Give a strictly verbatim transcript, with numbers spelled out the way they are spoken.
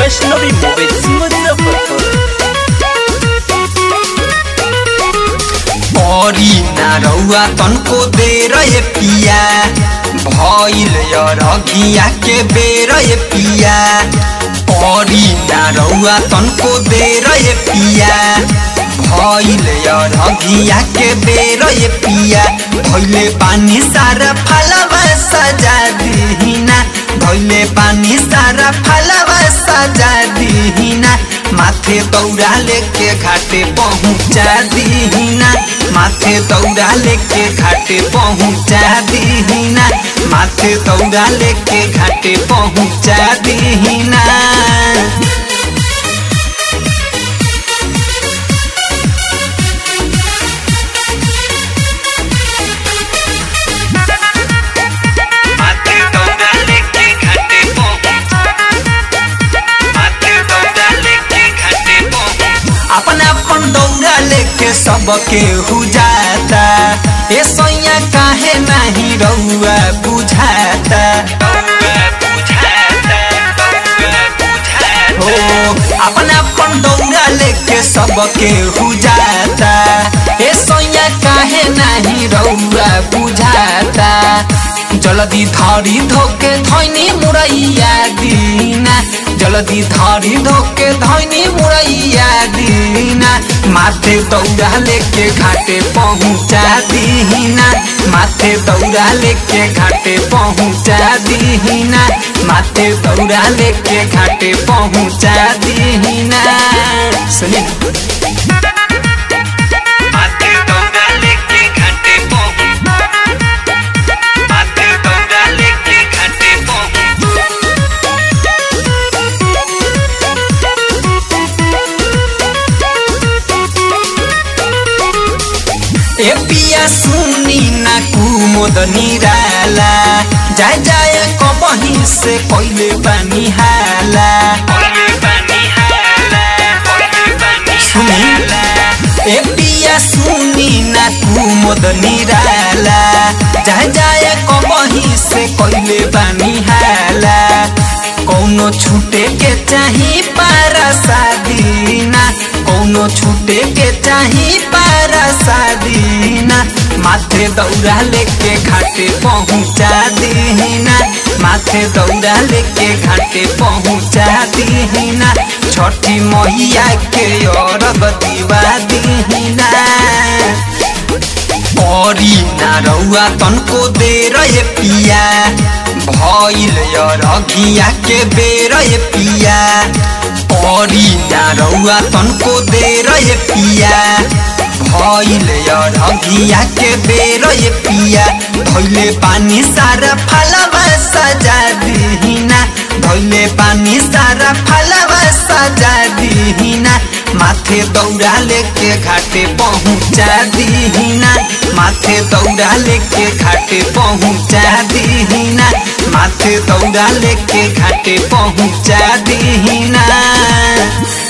Vaishnavi mobiles Muzaffarpur. परी ना रउआ तनको दे रे पिया, भइल रघिया के बेर पिया। परी ना रउआ तनको दे रे पिया, भइल रघिया के बेर पिया। धइले पानी सारा फलवा सजा दीना, धइले पानी सारा फलवा सजा दीना। माथे दौड़ा लेके घाटे पहुँचा दीना, माथे दौड़ा लेके घाटे पहुँचा दीना, माथे दौड़ा लेके घाटे पहुँचा दीना। अपना अपन दौड़ा लेके सबके हो जाता, ए सैया काहे नहीं रउआ बुझाता। हो अपना अपन दौड़ा लेके सबके हो जाता, ए सैया काहे नहीं रउआ बुझाता। जल्दी धरी धोके धैनी मुरैया दीना, जल्दी धरी धोके धैनी मुरैया दीना। माथे दौड़ा लेके घाटे पहुँचा दीना, माथे दौड़ा लेके घाटे पहुँचा दीना, माथे दौड़ा लेके घाटे पहुँचा दीना। सुनिए ए पिया सुनी ना कुमोद निराला, जाय जाय कबही से कोइले पानी हाला। ए पिया सुनी ना कुमोद निराला, जाय जाय कबही से कोइले पानी हाला। कौनो छूटे के चाही पारा शादीना, कौनो छूटे के चाही पारा शादीना। माथे दौड़ा लेके घाटे पहुँचा दीना, माथे दौड़ा लेके घाटे पहुँचा दीना। छठी मैया के अरग दिवा दीना। परी ना रउआ तनको दे रे पिया, भइल रघिया के बेर पिया। परी ना रउआ तनको दे रे पिया, भइल रघिया के बेर पिया। धइले पानी सारा फलवा सजा दीना, धइले पानी सारा फलवा सजा दीना। माथे दौड़ा लेके घाटे पहुँचा दीना, माथे दौड़ा लेके घाटे पहुँचा दीना, माथे दौड़ा लेके घाटे पहुँचा दीना।